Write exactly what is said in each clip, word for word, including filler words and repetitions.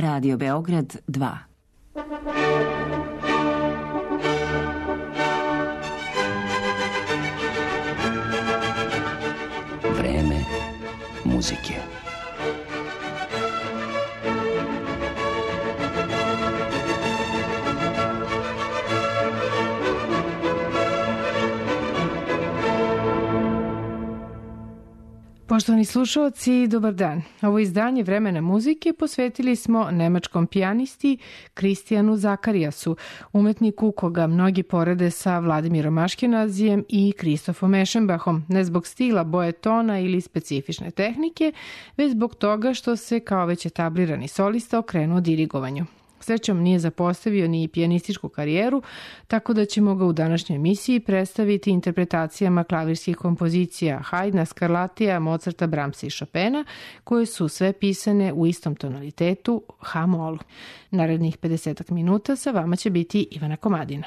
Radio Beograd dva. Vreme muzike. Poštovani slušalci, dobar dan. Ovo izdanje Vremena muzike posvetili smo nemačkom pijanisti Kristijanu Zakarijasu, umetniku koga mnogi porede sa Vladimirom Aškenazijem i Kristofom Eschenbachom, ne zbog stila, boje tona ili specifične tehnike, već zbog toga što se kao već etablirani solista okrenuo dirigovanju. Srećom nije zapostavio ni pijanističku karijeru, tako da ćemo ga u današnjoj emisiji predstaviti interpretacijama klavirskih kompozicija Haydna, Scarlattija, Mozarta, Brahmsa i Chopina, koje su sve pisane u istom tonalitetu ha-molu. Narednih pedeset minuta sa vama će biti Ivana Komadina.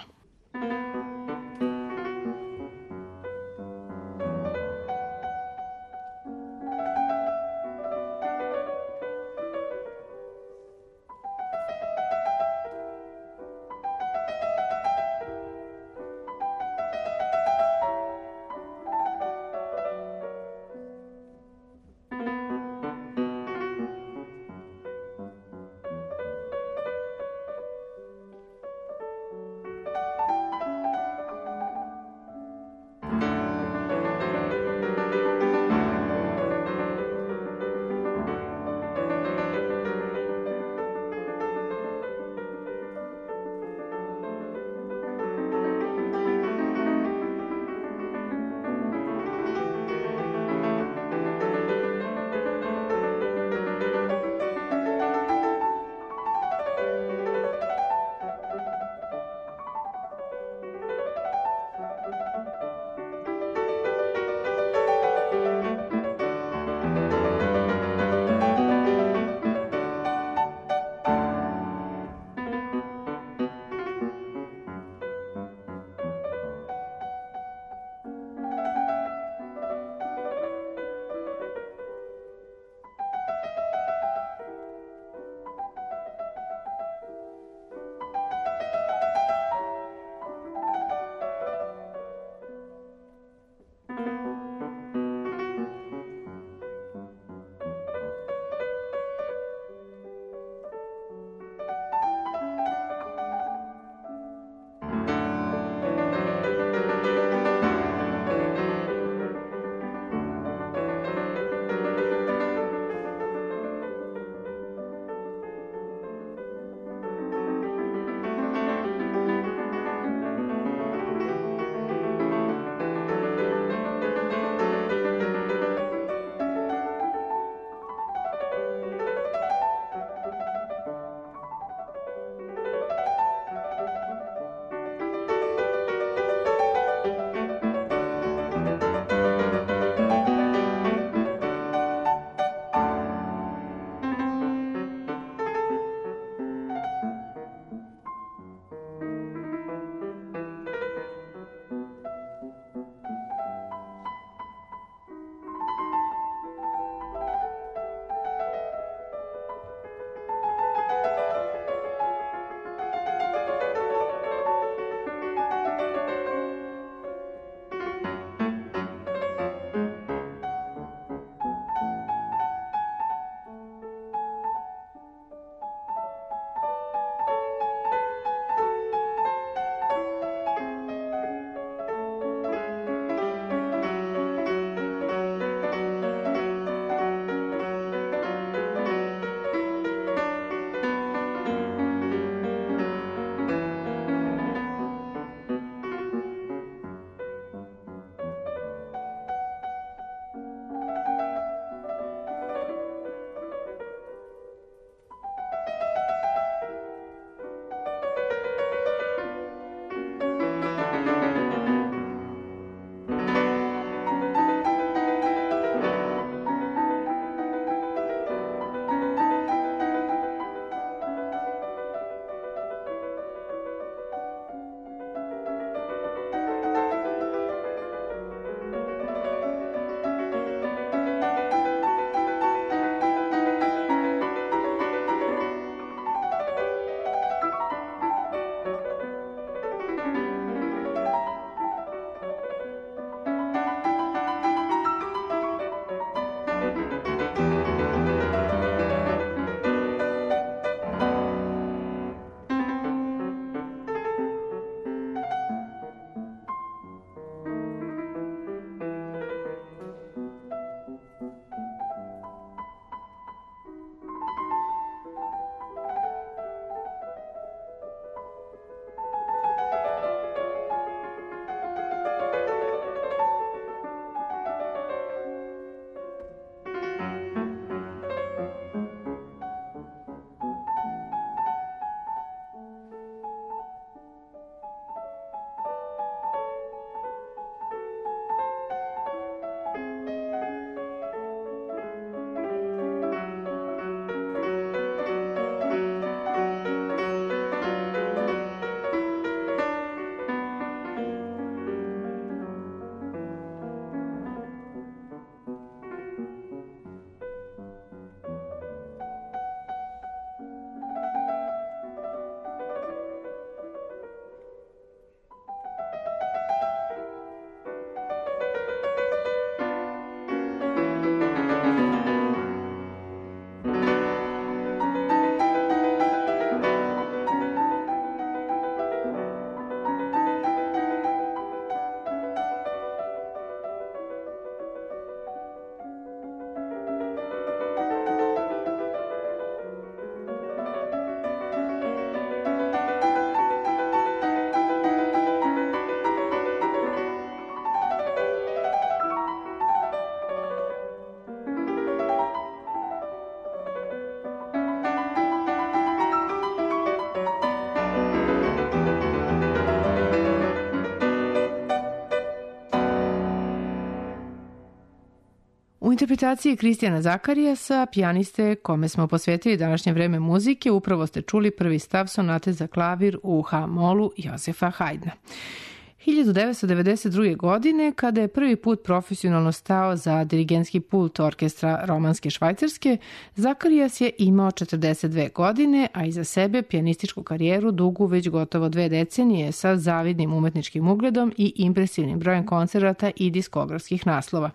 interpretacije Kristijana Zakarijasa, pijaniste kome smo posvetili današnje vreme muzike, upravo ste čuli prvi stav sonate za klavir u Ha-molu Jozefa Haydna. hiljadu devetsto devedeset druge. godine, kada je prvi put profesionalno stao za dirigentski pult orkestra Romanske Švajcarske, Zakarijas je imao četrdeset dve godine, a iza sebe pijanističku karijeru dugu već gotovo dve decenije sa zavidnim umetničkim ugledom i impresivnim brojem koncerata i diskografskih naslova.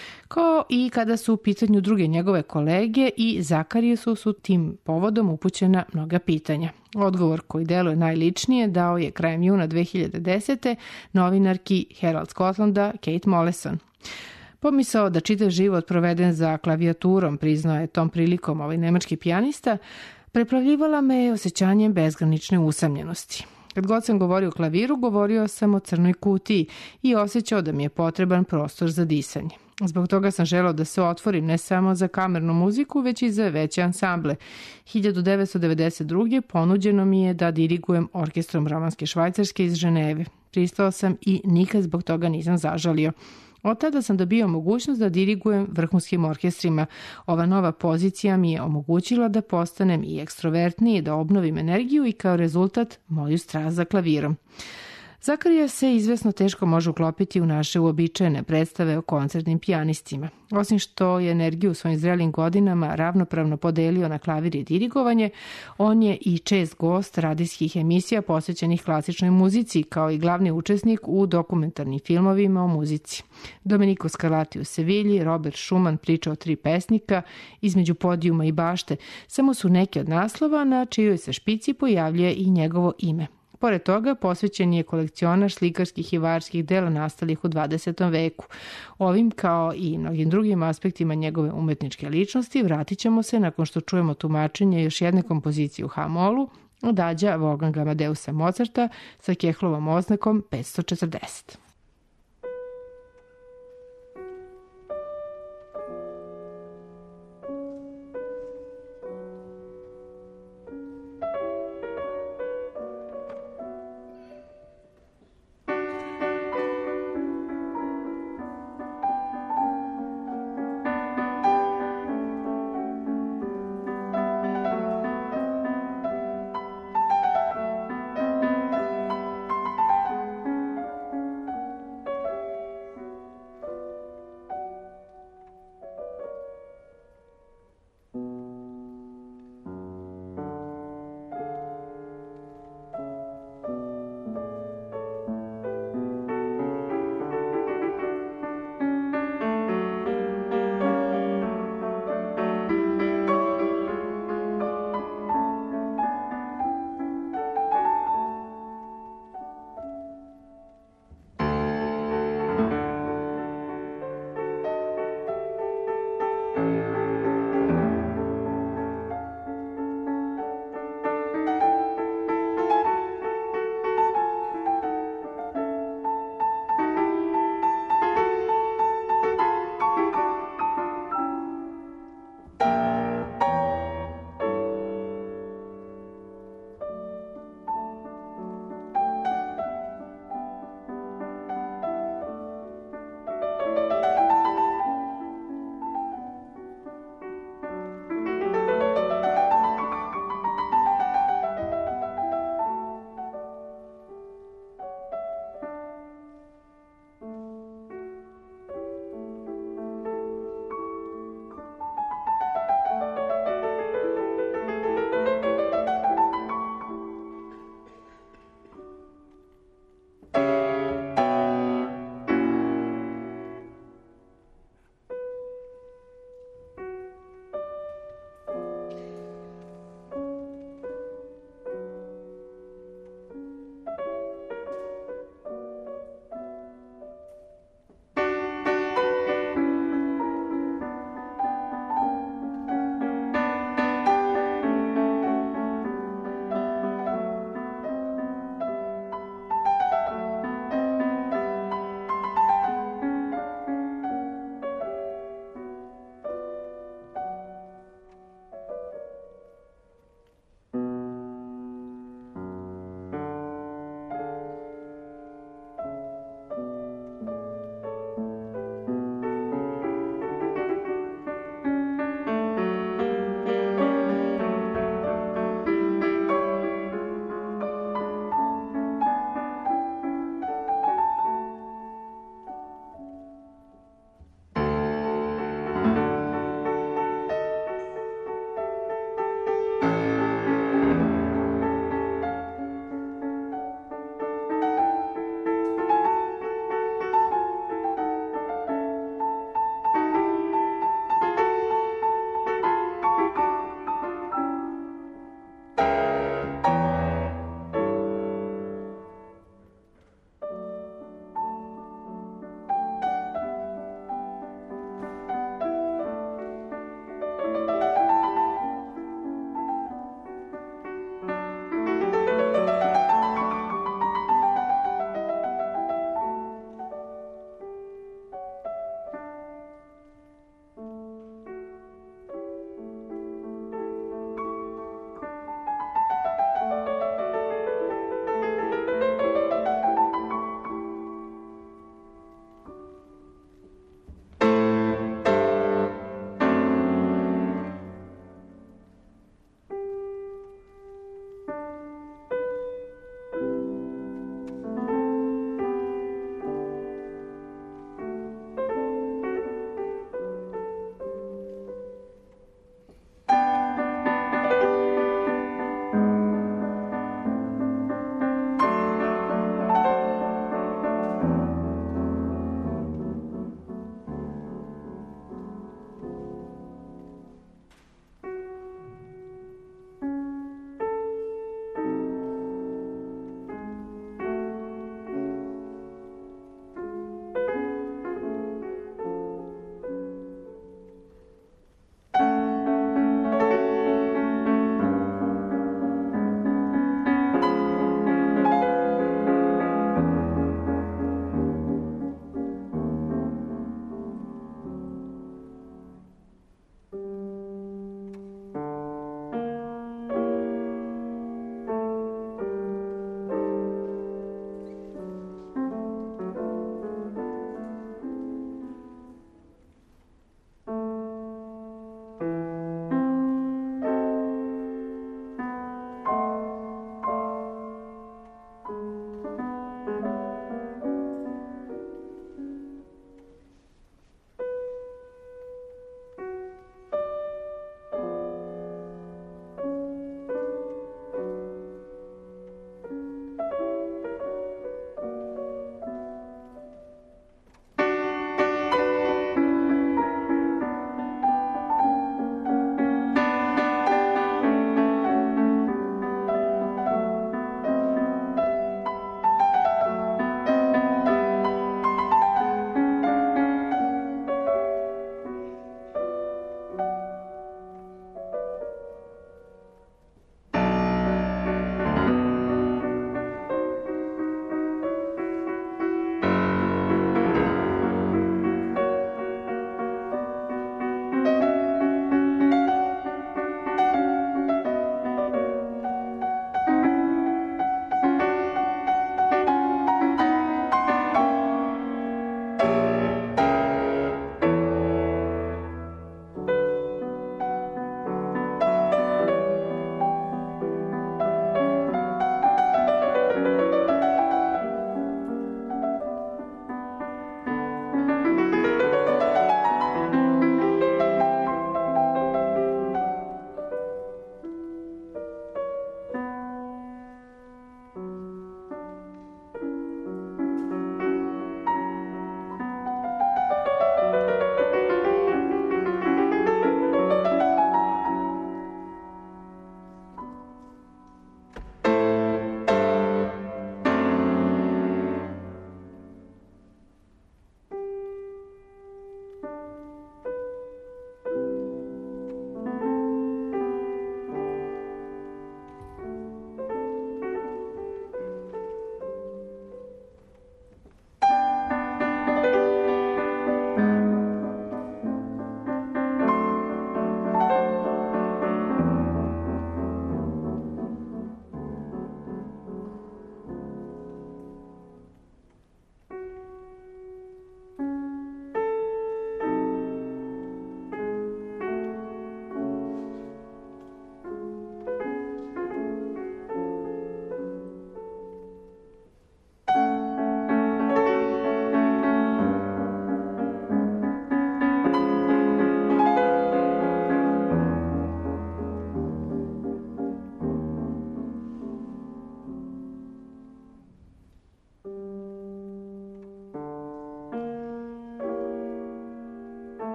Kao i kada su u pitanju druge njegove kolege, i Zakarijasu su tim povodom upućena mnoga pitanja. Odgovor koji deluje najličnije dao je krajem juna dve hiljade desete. novinarki Herald Scotlanda Kate Mollison. Pomisao da čitav život proveden za klavijaturom, priznao je tom prilikom ovaj nemački pijanista, preplavljivala me je osjećanjem bezgranične usamljenosti. Kad god sam govorio o klaviru, govorio sam o crnoj kutiji i osjećao da mi je potreban prostor za disanje. Zbog toga sam želeo da se otvorim ne samo za kamernu muziku, već i za veće ansamble. hiljadu devetsto devedeset druge. ponuđeno mi je da dirigujem orkestrom Romanske Švajcarske iz Ženeve. Pristao sam i nikad zbog toga nisam zažalio. Od tada sam dobio mogućnost da dirigujem vrhunskim orkestrima. Ova nova pozicija mi je omogućila da postanem i ekstrovertniji, da obnovim energiju i kao rezultat moju strast za klavirom. Zakarijas se izvesno teško može uklopiti u naše uobičajene predstave o koncertnim pijanistima. Osim što je energiju u svojim zrelim godinama ravnopravno podelio na klavir i dirigovanje, on je i čest gost radijskih emisija posvećenih klasičnoj muzici, kao i glavni učesnik u dokumentarnim filmovima o muzici. Domenico Scarlatti u Sevilji, Robert Schumann priča o tri pesnika, Između podijuma i bašte, samo su neki od naslova na čijoj se špici pojavljuje i njegovo ime. Pored toga, posvećen je kolekcionar slikarskih i varskih dela nastalih u dvadesetom veku. Ovim, kao i mnogim drugim aspektima njegove umetničke ličnosti, vratit ćemo se nakon što čujemo tumačenje još jedne kompozicije u Ha-molu, Adagija Wolfganga Amadeusa Mozarta sa Kehlovom oznakom petsto četrdeset.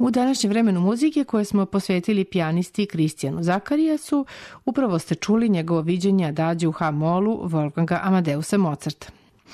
U današnjem vremenu muzike koje smo posvetili pijanisti Kristijanu Zakarijasu, upravo ste čuli njegovo viđenje Adagio u Ha-molu Wolfganga Amadeusa Mozarta.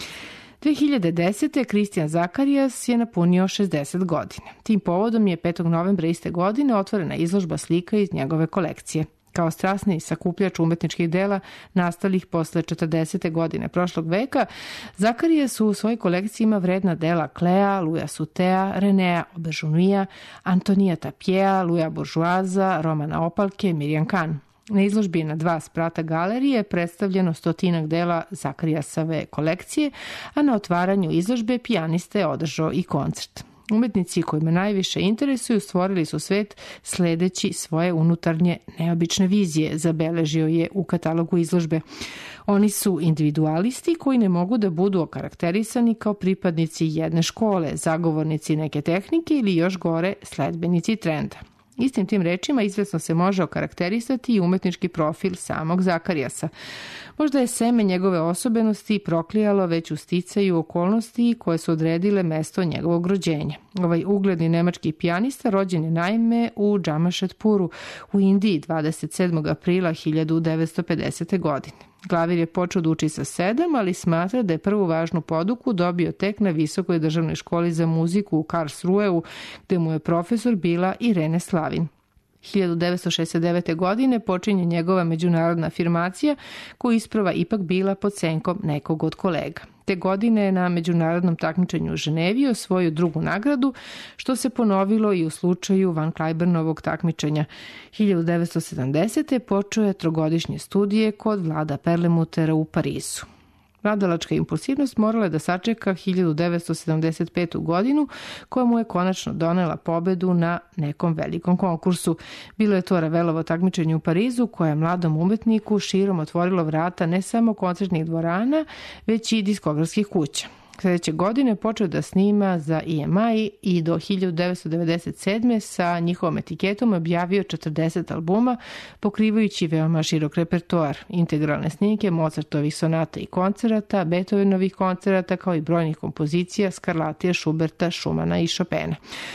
dve hiljade desete. Kristijan Zakarijas je napunio šezdeset godina. Tim povodom je petog novembra iste godine otvorena izložba slika iz njegove kolekcije. Kao strasni sakupljač umetničkih dela nastalih posle četrdesete godine prošlog veka, Zakarijas u svojoj kolekciji ima vredna dela Klea, Luja Sutea, Renea Auberjonoisa, Antonija Tapjea, Luja Bourgeoisa, Romana Opalke, Mirjam Kan. Na izložbi na dva sprata galerije predstavljeno stotinak dela Zakarijasove kolekcije, a na otvaranju izložbe pijanista je održao i koncert. Umetnici kojima najviše interesuju stvorili su svet sledeći svoje unutarnje neobične vizije, zabeležio je u katalogu izložbe. Oni su individualisti koji ne mogu da budu okarakterisani kao pripadnici jedne škole, zagovornici neke tehnike ili još gore sledbenici trenda. Istim tim rečima izvesno se može okarakterisati i umetnički profil samog Zakarijasa. Možda je seme njegove osobenosti proklijalo već u sticaju okolnosti koje su odredile mesto njegovog rođenja. Ovaj ugledni nemački pijanista rođen je naime u Džamašetpuru u Indiji dvadeset sedmog aprila hiljadu devetsto pedesete. godine. Klavir je počeo da uči sa sedam, ali smatra da je prvu važnu poduku dobio tek na Visokoj državnoj školi za muziku u Karlsruheu, gde mu je profesor bila Irene Slavin. hiljadu devetsto šezdeset devete. godine počinje njegova međunarodna afirmacija, koja isprva ipak bila pod senkom nekog od kolega. Te godine je na međunarodnom takmičenju u Ženevi osvojio drugu nagradu, što se ponovilo i u slučaju Van Cliburnovog takmičenja. hiljadu devetsto sedamdesete. počeo je trogodišnje studije kod Vlada Perlemutera u Parizu. Mladalačka impulsivnost morala je da sačeka hiljadu devetsto sedamdeset petu. godinu, koja mu je konačno donela pobedu na nekom velikom konkursu. Bilo je to Ravelovo takmičenje u Parizu, koje je mladom umetniku širom otvorilo vrata ne samo koncertnih dvorana, već i diskografskih kuća. Sljedeće godine počeo da snima za E M I i do hiljadu devetsto devedeset sedme. sa njihovom etiketom objavio četrdeset albuma, pokrivajući veoma širok repertoar, integralne snimke Mozartovih sonata i koncerata, Beethovenovih koncerata, kao i brojnih kompozicija Scarlattija, Schuberta, Schumana i Chopina.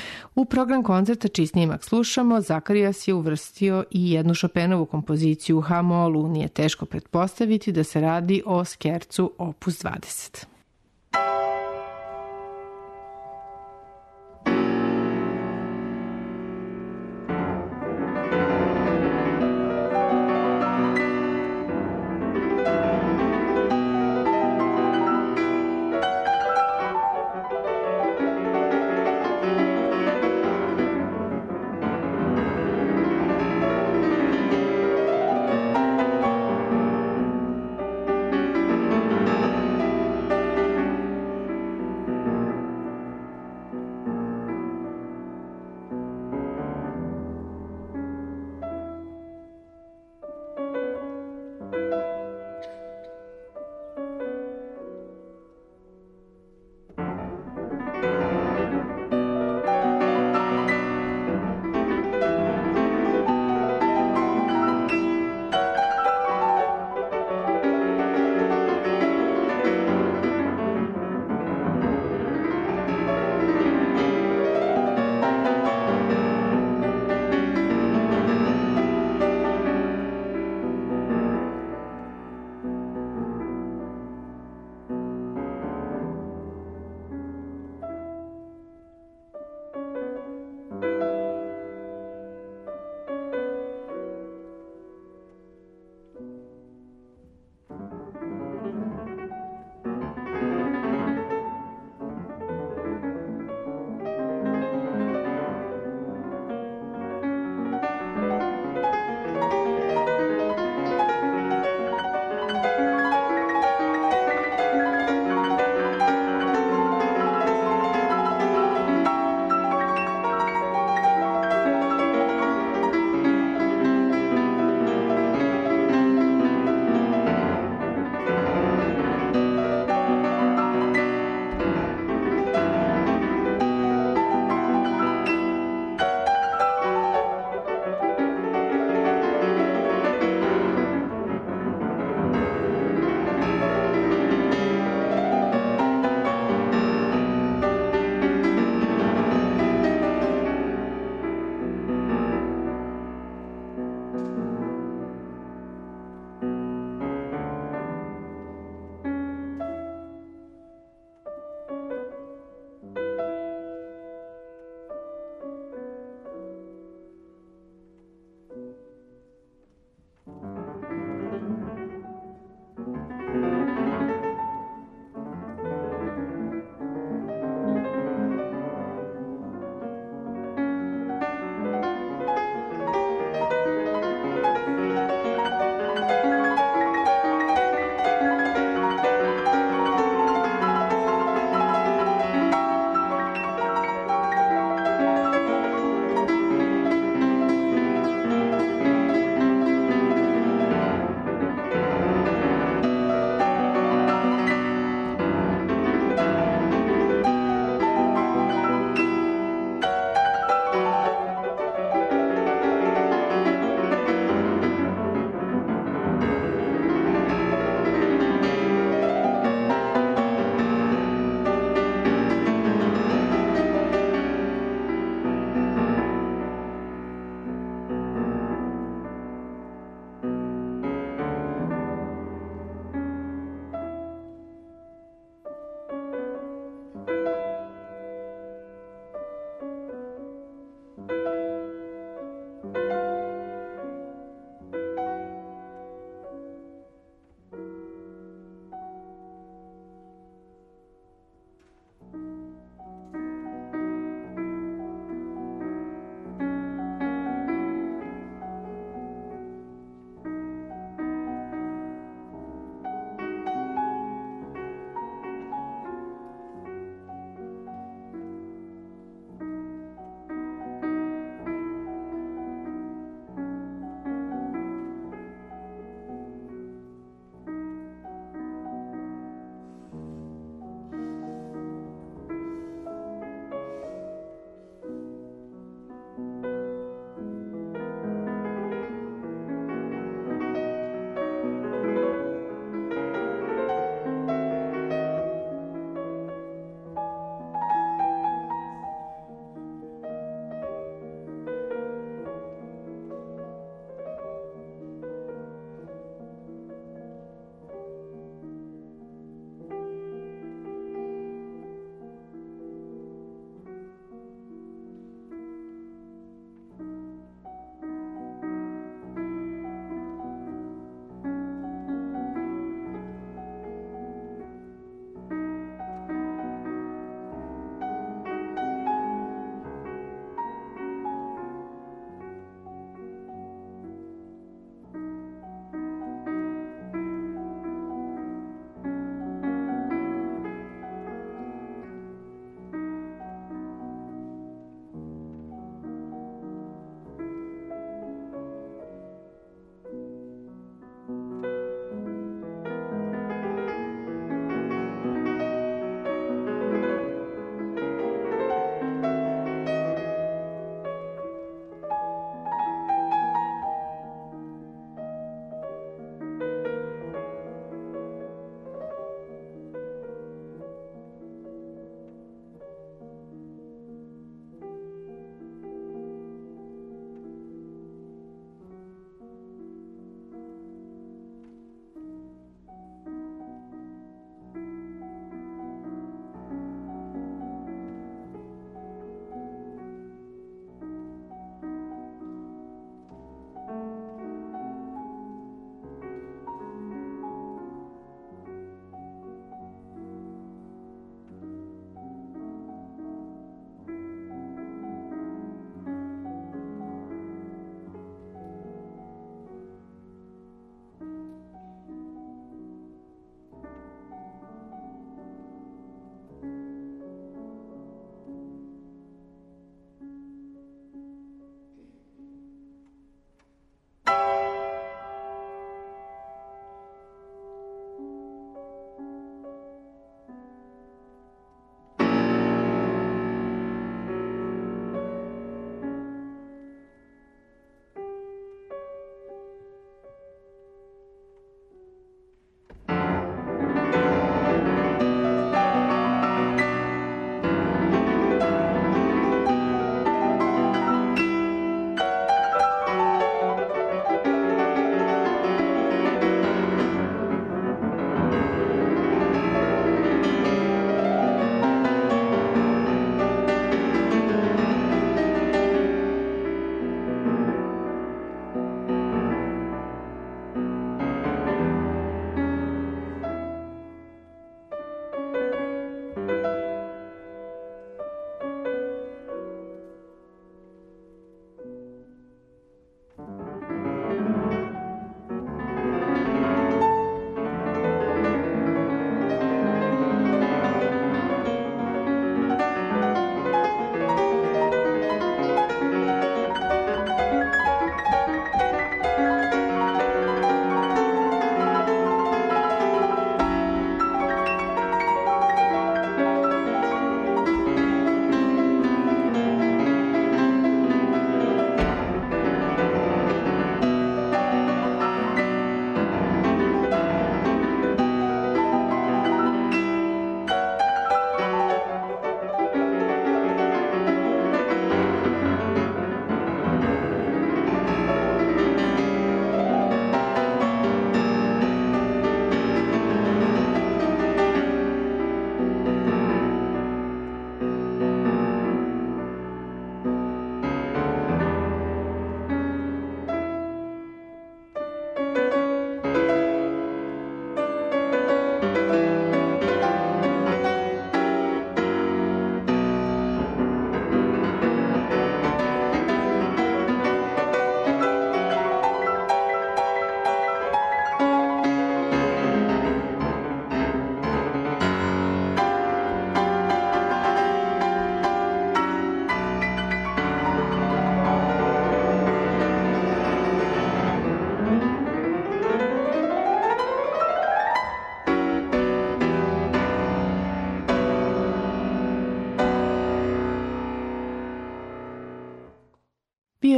U program koncerta čiji snimak slušamo, Zakarijas je uvrstio i jednu Chopinovu kompoziciju u Ha-molu. Nije teško pretpostaviti da se radi o skercu opus dvadeset.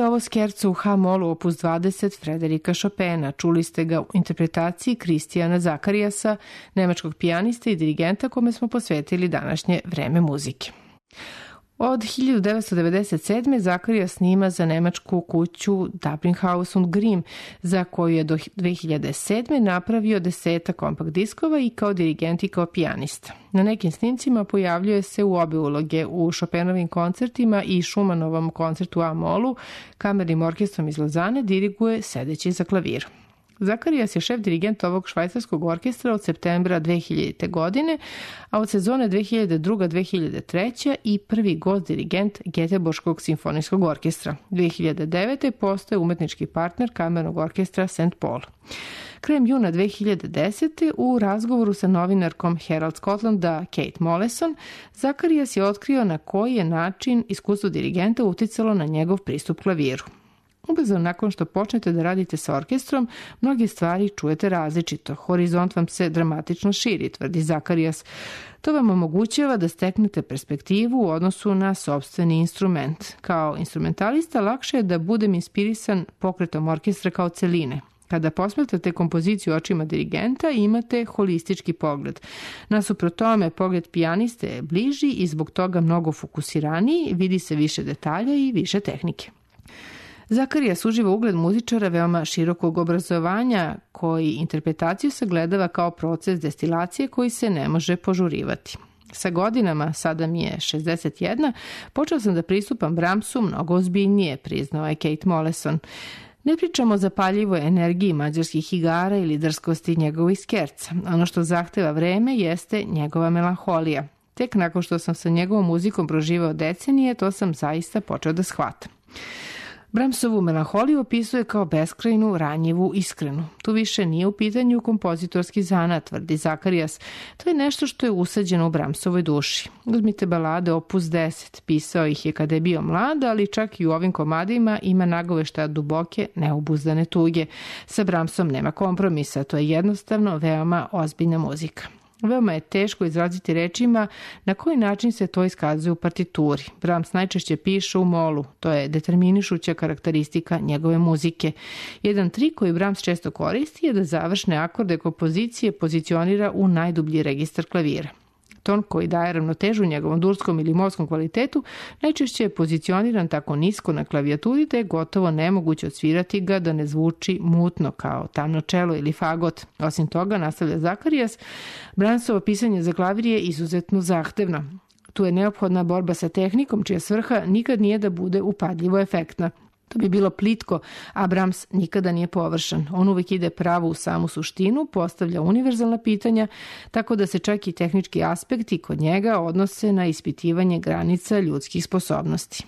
ovo skerco u H-molu opus dvadeset Frederika Chopina. Čuli ste ga u interpretaciji Kristijana Zakarijasa, nemačkog pijanista i dirigenta kome smo posvetili današnje vreme muzike. Od hiljadu devetsto devedeset sedme. Zakarija snima za nemačku kuću Dublinhaus und Grimm, za koju je do dve hiljade sedme. napravio deseta kompakt diskova i kao dirigent i kao pijanista. Na nekim snimcima pojavljuje se u obe uloge, u Chopinovim koncertima i Schumanovom koncertu A-molu, kamernim orkestrom iz Lozane diriguje sedeći za klavirom. Zakarijas je šef dirigent ovog švajcarskog orkestra od septembra dve hiljadite. godine, a od sezone dve hiljade druga do dve hiljade treće. i prvi gost dirigent Geteborškog simfonijskog orkestra. dve hiljade devete. postaje umetnički partner kamernog orkestra Saint Paul. Krajem juna dve hiljade desete. u razgovoru sa novinarkom Herald Scotlanda Kate Mollison, Zakarijas je otkrio na koji je način iskustvo dirigenta uticalo na njegov pristup klaviru. Ubrzo nakon što počnete da radite sa orkestrom, mnoge stvari čujete različito. Horizont vam se dramatično širi, tvrdi Zakarijas. To vam omogućava da steknete perspektivu u odnosu na sopstveni instrument. Kao instrumentalista lakše je da budem inspirisan pokretom orkestra kao celine. Kada posmatrate kompoziciju očima dirigenta, imate holistički pogled. Nasuprot tome, pogled pijaniste je bliži i zbog toga mnogo fokusiraniji, vidi se više detalja i više tehnike. Zakarijas uživa ugled muzičara veoma širokog obrazovanja koji interpretaciju sagledava kao proces destilacije koji se ne može požurivati. Sa godinama, sada mi je šezdeset jedna, počeo sam da pristupam Brahmsu mnogo ozbiljnije, priznao je Kate Mollison. Ne pričamo o zapaljivoj energiji mađarskih igara ili drskosti njegovih skerca. Ono što zahteva vreme jeste njegova melanholija. Tek nakon što sam sa njegovom muzikom proživao decenije, to sam zaista počeo da shvatam. Brahmsovu melanholiju opisuje kao beskrajnu, ranjivu, iskrenu. Tu više nije u pitanju kompozitorski zanat, tvrdi Zakarijas. To je nešto što je usađeno u Brahmsovoj duši. Uzmite balade opus deset. Pisao ih je kada je bio mlad, ali čak i u ovim komadima ima nagoveštaja duboke, neobuzdane tuge. Sa Brahmsom nema kompromisa, to je jednostavno veoma ozbiljna muzika. Veoma je teško izraziti rečima na koji način se to iskazuje u partituri. Brahms najčešće piše u molu, to je determinišuća karakteristika njegove muzike. Jedan trik koji Brahms često koristi je da završne akorde kompozicije pozicionira u najdublji registar klavira. Ton koji daje ravnotežu njegovom durskom ili morskom kvalitetu najčešće je pozicioniran tako nisko na klavijaturi da je gotovo nemoguće odsvirati ga da ne zvuči mutno kao tamno čelo ili fagot. Osim toga, nastavlja Zakarijas, Brahmsovo pisanje za klavir je izuzetno zahtevno. Tu je neophodna borba sa tehnikom čija svrha nikad nije da bude upadljivo efektna. To bi bilo plitko, a Brahms nikada nije površan. On uvek ide pravo u samu suštinu, postavlja univerzalna pitanja, tako da se čak i tehnički aspekti kod njega odnose na ispitivanje granica ljudskih sposobnosti.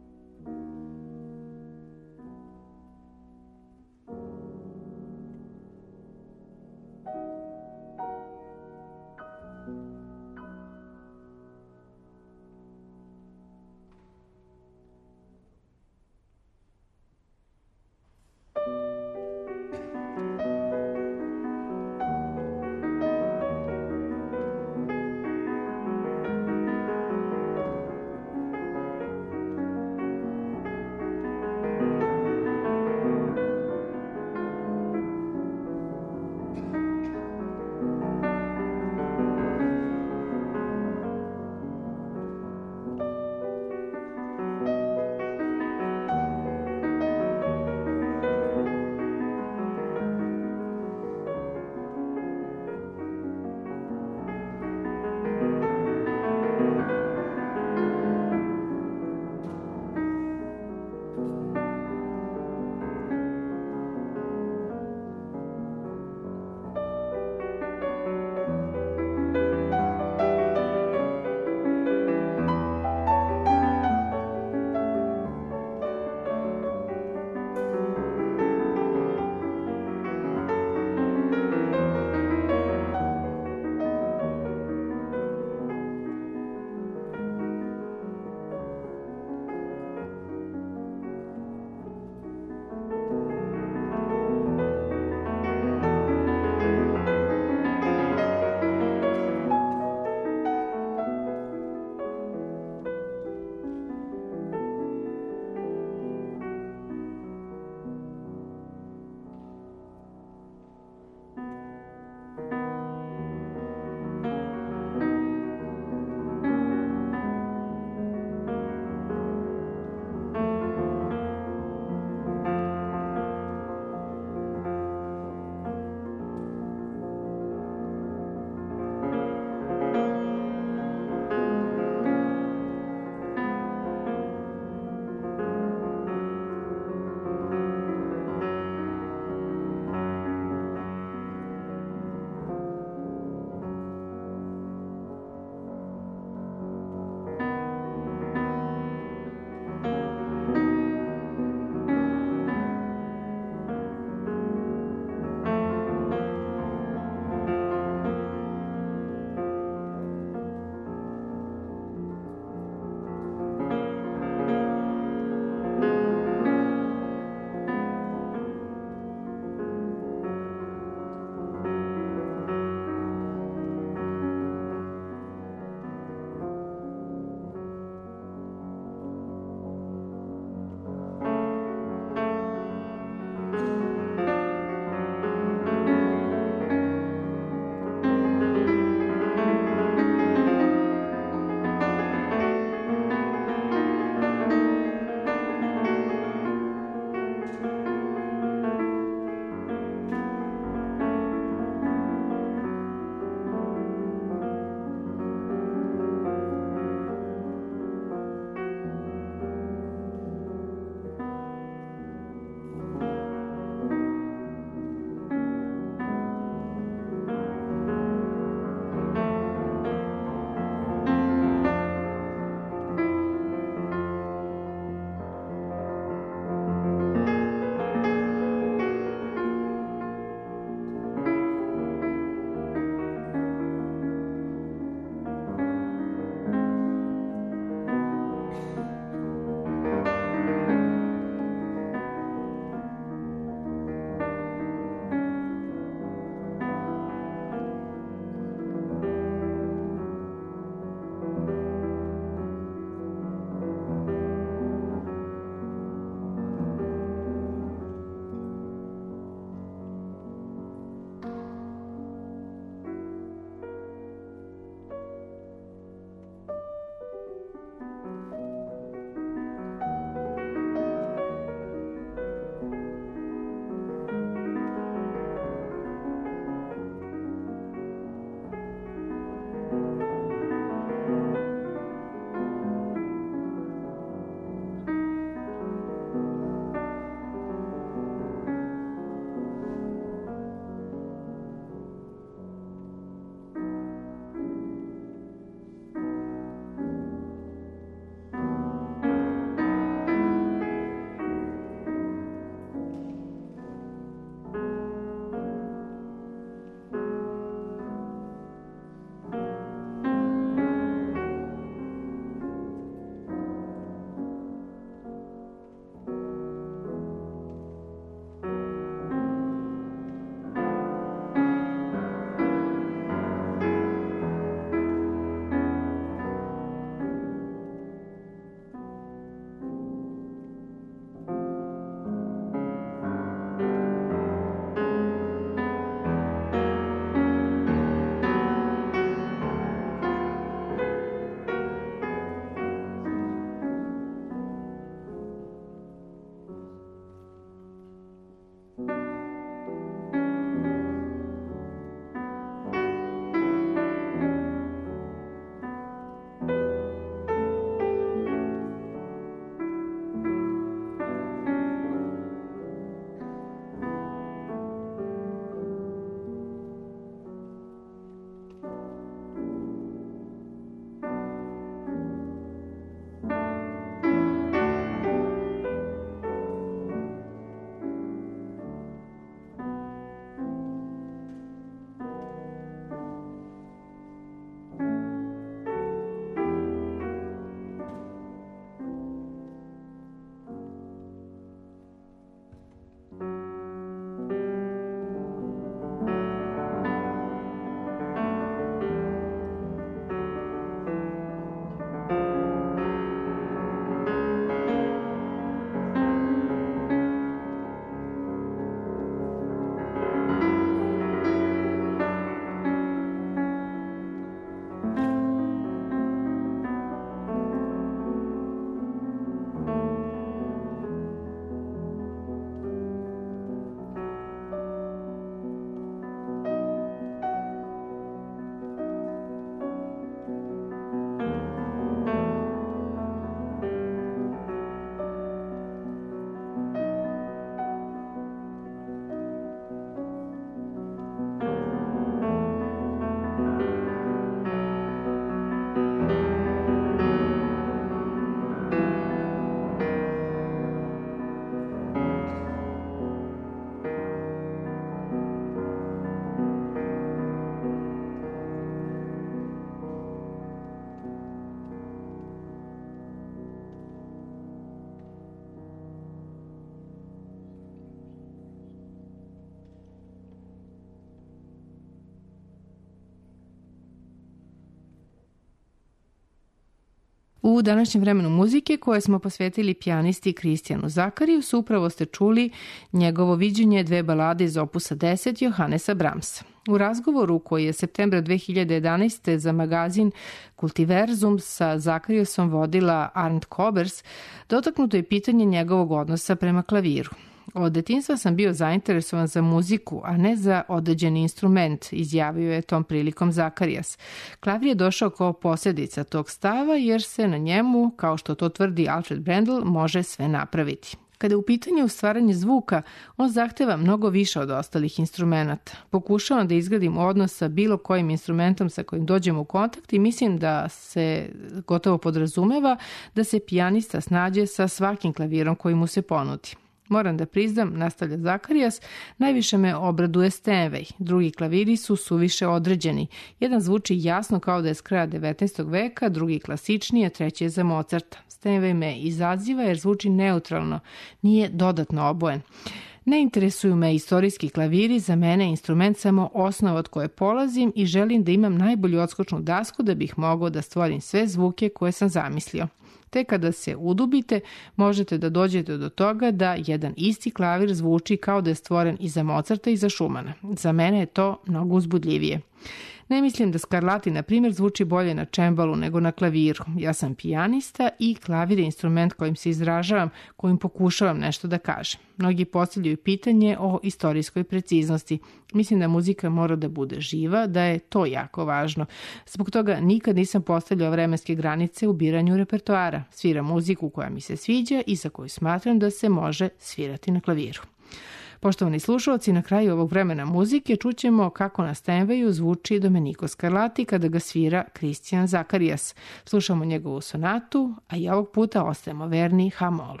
U današnjem vremenu muzike koje smo posvetili pijanisti Kristijanu Zakariusu, upravo ste čuli njegovo viđenje dve balade iz opusa deset Johannesa Brahmsa. U razgovoru koji je septembra dve hiljade jedanaeste. za magazin Kultiverzum sa Zakariusom vodila Arndt Kobers, dotaknuto je pitanje njegovog odnosa prema klaviru. Od detinjstva sam bio zainteresovan za muziku, a ne za određeni instrument, izjavio je tom prilikom Zakarijas. Klavir je došao kao posljedica tog stava jer se na njemu, kao što to tvrdi Alfred Brendel, može sve napraviti. Kada je u pitanju stvaranje zvuka, on zahteva mnogo više od ostalih instrumenta. Pokušavam da izgradim odnos sa bilo kojim instrumentom sa kojim dođem u kontakt i mislim da se gotovo podrazumeva da se pijanista snađe sa svakim klavirom koji mu se ponudi. Moram da priznam, nastavlja Zakarijas, najviše me obraduje Steinway. Drugi klaviri su suviše određeni. Jedan zvuči jasno kao da je s kraja devetnaestog veka, drugi klasičnije, treći je za Mozarta. Steinway me izaziva jer zvuči neutralno, nije dodatno obojen. Ne interesuju me istorijski klaviri, za mene je instrument samo osnova od koje polazim i želim da imam najbolju odskočnu dasku da bih mogao da stvorim sve zvuke koje sam zamislio. Te kada se udubite, možete da dođete do toga da jedan isti klavir zvuči kao da je stvoren i za Mozarta i za Schumana. Za mene je to mnogo uzbudljivije. Ne mislim da Scarlatti, na primjer, zvuči bolje na čembalu nego na klaviru. Ja sam pijanista i klavir je instrument kojim se izražavam, kojim pokušavam nešto da kažem. Mnogi postavljaju pitanje o istorijskoj preciznosti. Mislim da muzika mora da bude živa, da je to jako važno. Zbog toga nikad nisam postavljao vremenske granice u biranju repertoara. Sviram muziku koja mi se sviđa i za koju smatram da se može svirati na klaviru. Poštovani slušalci, na kraju ovog vremena muzike čućemo kako na Steinwayu zvuči Domenico Scarlatti kada ga svira Kristijan Zakarijas. Slušamo njegovu sonatu, a i ovog puta ostajemo verni H-molu.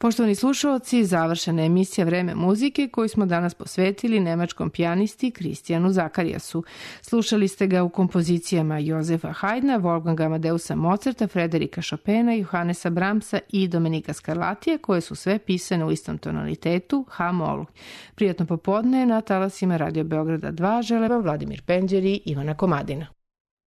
Poštovani slušalci, završena je emisija Vreme muzike koju smo danas posvetili nemačkom pijanisti Kristijanu Zakarijasu. Slušali ste ga u kompozicijama Jozefa Haydna, Wolfganga Amadeusa Mozarta, Frederika Chopina, Johannesa Brahmsa i Domenika Scarlatija, koje su sve pisane u istom tonalitetu H-molu. Prijatno popodne na talasima Radio Beograda dva žele Vladimir Penđer i Ivana Komadina.